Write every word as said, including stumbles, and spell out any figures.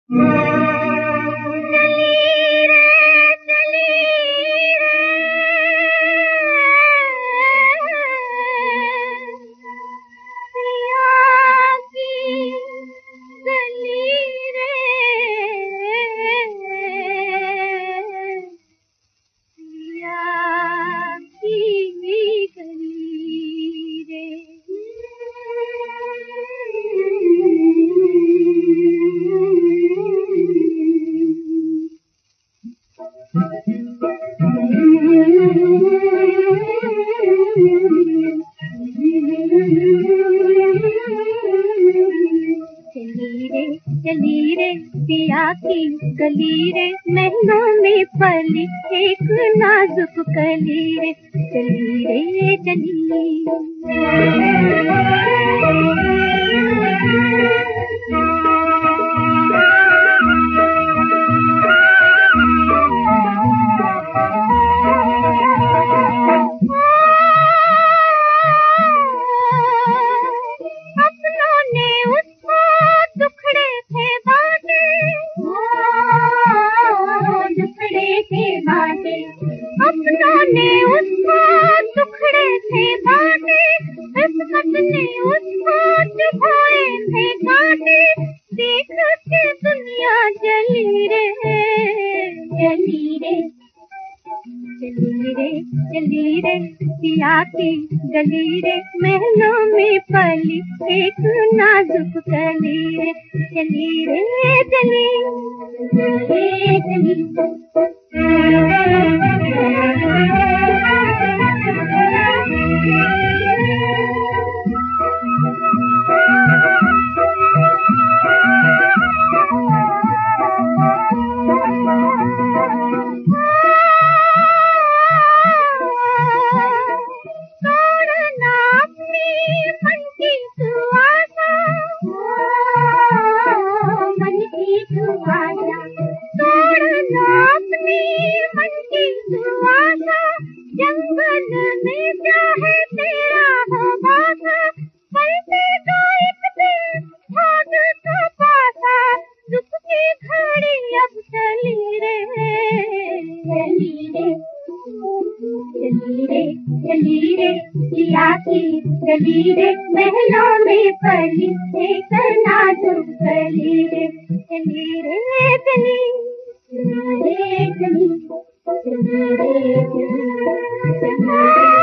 चली रे पिया की गली रे, महलों में पली एक नाजुक कली रे, चली रे चली। अपनों ने उसको टुकड़े थे बांटे, किस्मत ने उसको चुभाए थे कांटे, देख के दुनिया जली रे जली रे चली रे चली रे पिया की गली रे, महलों में पली एक नाजुक कली रे, चली रे चली रे चली। जंगल में चाहे तेरा हो बासा, पलटे का एक दिन भाग तो पासा, दुख की घड़ी अब चली रे चली रे चली रे चली रे पिया की गली रे, महलों में पली एक नाजुक कली रे, चली रे चली रे चली चली रे चली।